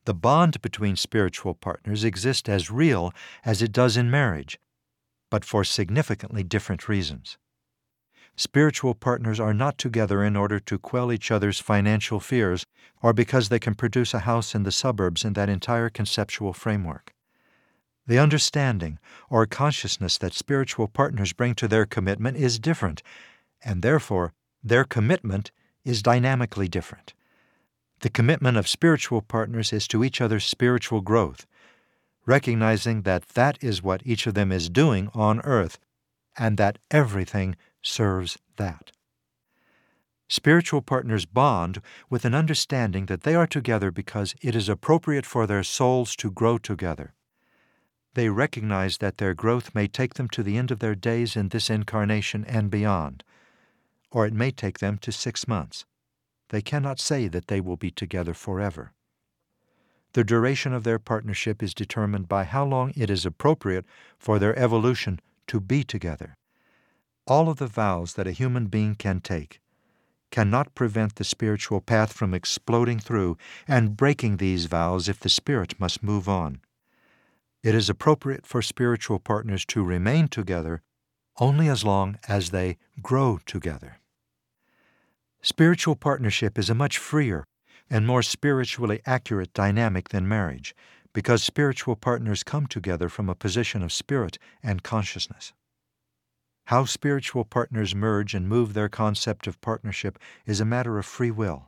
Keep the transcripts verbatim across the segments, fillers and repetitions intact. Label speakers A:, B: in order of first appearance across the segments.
A: The bond between spiritual partners exists as real as it does in marriage, but for significantly different reasons. Spiritual partners are not together in order to quell each other's financial fears or because they can produce a house in the suburbs in that entire conceptual framework. The understanding or consciousness that spiritual partners bring to their commitment is different, and therefore their commitment is dynamically different. The commitment of spiritual partners is to each other's spiritual growth, recognizing that that is what each of them is doing on earth, and that everything serves that. Spiritual partners bond with an understanding that they are together because it is appropriate for their souls to grow together. They recognize that their growth may take them to the end of their days in this incarnation and beyond, or it may take them to six months. They cannot say that they will be together forever. The duration of their partnership is determined by how long it is appropriate for their evolution to be together. All of the vows that a human being can take cannot prevent the spiritual path from exploding through and breaking these vows if the spirit must move on. It is appropriate for spiritual partners to remain together only as long as they grow together. Spiritual partnership is a much freer and more spiritually accurate dynamic than marriage, because spiritual partners come together from a position of spirit and consciousness. How spiritual partners merge and move their concept of partnership is a matter of free will.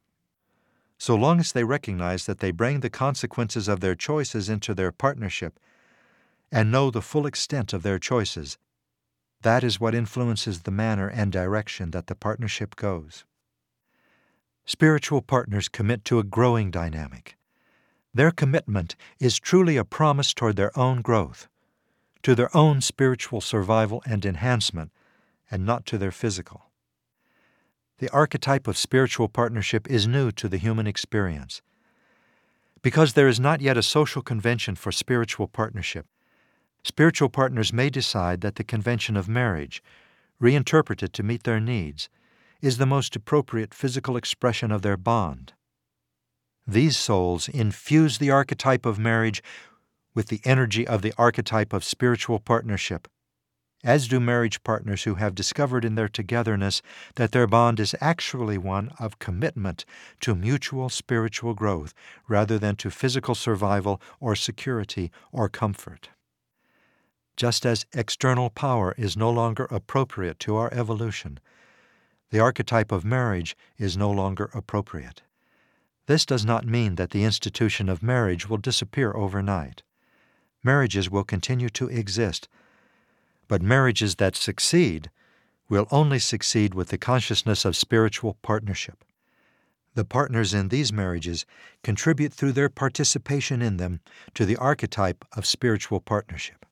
A: So long as they recognize that they bring the consequences of their choices into their partnership and know the full extent of their choices, that is what influences the manner and direction that the partnership goes. Spiritual partners commit to a growing dynamic. Their commitment is truly a promise toward their own growth, to their own spiritual survival and enhancement, and not to their physical. The archetype of spiritual partnership is new to the human experience. Because there is not yet a social convention for spiritual partnership, spiritual partners may decide that the convention of marriage, reinterpreted to meet their needs, is the most appropriate physical expression of their bond. These souls infuse the archetype of marriage with the energy of the archetype of spiritual partnership, as do marriage partners who have discovered in their togetherness that their bond is actually one of commitment to mutual spiritual growth rather than to physical survival or security or comfort. Just as external power is no longer appropriate to our evolution, the archetype of marriage is no longer appropriate. This does not mean that the institution of marriage will disappear overnight. Marriages will continue to exist, but marriages that succeed will only succeed with the consciousness of spiritual partnership. The partners in these marriages contribute through their participation in them to the archetype of spiritual partnership.